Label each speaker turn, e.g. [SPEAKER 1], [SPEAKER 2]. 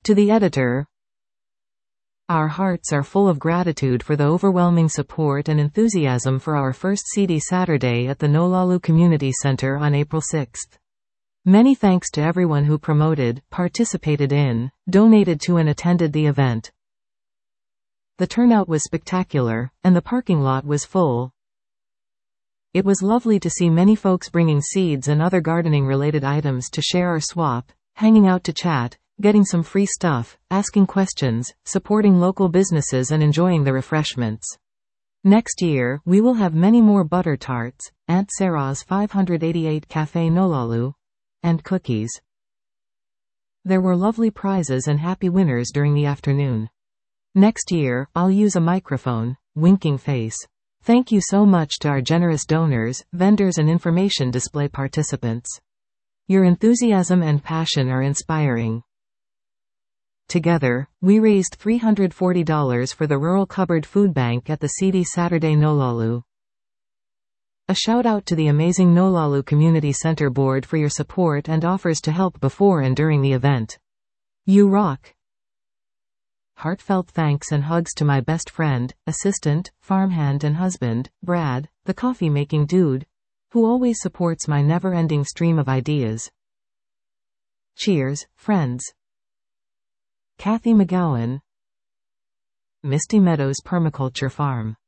[SPEAKER 1] To the editor, our hearts are full of gratitude for the overwhelming support and enthusiasm for our first CD Saturday at the Nolalu Community Center on April 6. Many thanks to everyone who promoted, participated in, donated to and attended the event. The turnout was spectacular, and the parking lot was full. It was lovely to see many folks bringing seeds and other gardening-related items to share or swap, hanging out to chat, getting some free stuff, asking questions, supporting local businesses and enjoying the refreshments. Next year, we will have many more butter tarts, Aunt Sarah's 588 Cafe Nolalu, and cookies. There were lovely prizes and happy winners during the afternoon. Next year, I'll use a microphone, winking face. Thank you so much to our generous donors, vendors and information display participants. Your enthusiasm and passion are inspiring. Together, we raised $340 for the Rural Cupboard Food Bank at the CD Saturday Nolalu. A shout out to the amazing Nolalu Community Center Board for your support and offers to help before and during the event. You rock! Heartfelt thanks and hugs to my best friend, assistant, farmhand and husband, Brad, the coffee-making dude, who always supports my never-ending stream of ideas. Cheers, friends. Kathy McGowan, Misty Meadows Permaculture Farm.